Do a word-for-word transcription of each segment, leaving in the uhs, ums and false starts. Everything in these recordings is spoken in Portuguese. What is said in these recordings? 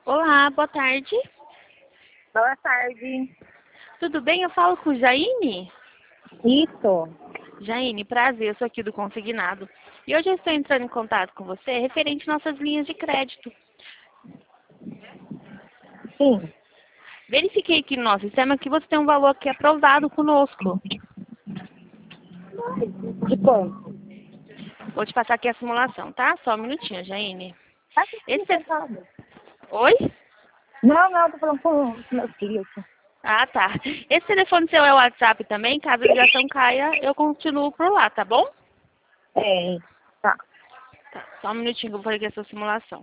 Olá, boa tarde. Boa tarde. Tudo bem? Eu falo com Jaine? Isso. Jaine, prazer, eu sou aqui do Consignado. E hoje eu estou entrando em contato com você referente às nossas linhas de crédito. Sim. Verifiquei aqui no nosso sistema que você tem um valor aqui aprovado conosco. De quanto? Vou te passar aqui a simulação, tá? Só um minutinho, Jaine. Tá aqui Esse é... sentado. Oi? Não, não, tô falando com os meus filhos. Ah, tá. Esse telefone seu é o WhatsApp também? Caso a ligação caia, eu continuo por lá, tá bom? É, tá. Tá, só um minutinho que eu vou fazer aqui a sua simulação.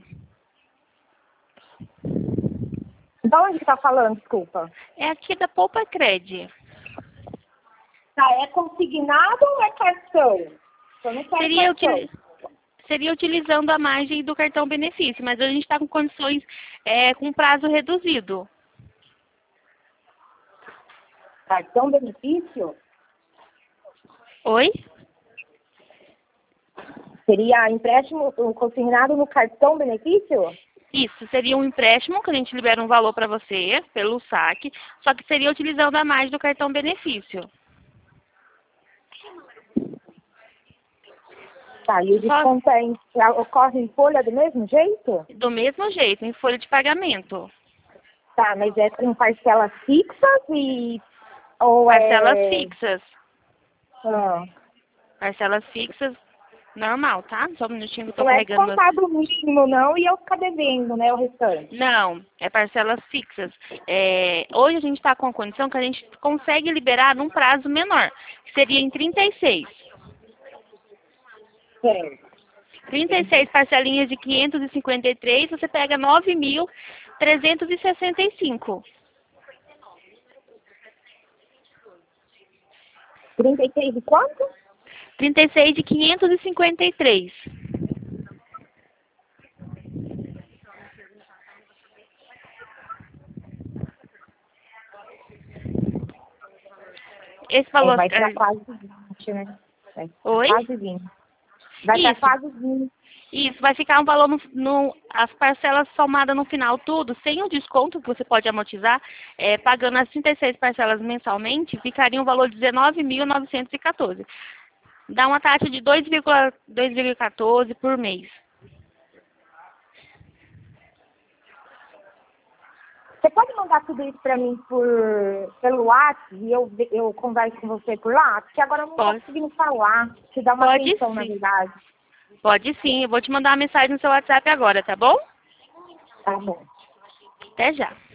Da onde que tá falando, desculpa? É aqui da Poupa Cred. Tá, é consignado ou é cartão? Eu não quero Seria, cartão. utili- seria utilizando a margem do cartão benefício, mas a gente está com condições é, com prazo reduzido. Cartão benefício? Oi? Seria empréstimo um consignado no cartão benefício? Isso, seria um empréstimo que a gente libera um valor para você pelo saque, só que seria utilizando a margem do cartão benefício. Tá, e o Só desconto é em, ocorre em folha do mesmo jeito? do mesmo jeito, em folha de pagamento. Tá, mas é com parcelas fixas e... Ou Parcelas é... fixas. Ah. Parcelas fixas, normal, tá? Só um minutinho que eu tô Não é carregando meu... descontado o mínimo, não, e eu ficar devendo, né, o restante. Não, é parcelas fixas. É, hoje a gente está com a condição que a gente consegue liberar num prazo menor, que seria em trinta e seis. Certo. trinta e seis parcelinhas de quinhentos e cinquenta e três, você pega nove mil trezentos e sessenta e cinco. trinta e seis de quanto? trinta e seis de quinhentos e cinquenta e três. Esse É, valor... vai para é, quase vinte, né? Vai pra Oi? quase vinte. Vai para Isso. quase vinte. Isso, vai ficar um valor, no, no- as parcelas somadas no final, tudo, sem o desconto que você pode amortizar, é, pagando as trinta e seis parcelas mensalmente, ficaria um valor de dezenove mil novecentos e quatorze. Dá uma taxa de dois vírgula quatorze por mês. Você pode mandar tudo isso para mim por, pelo WhatsApp e eu, eu converso com você por lá? Porque agora eu não estou Pode, conseguindo falar. Te dar uma pode atenção, na sim. verdade. Pode sim, eu vou te mandar uma mensagem no seu WhatsApp agora, tá bom? Tá bom. Até já.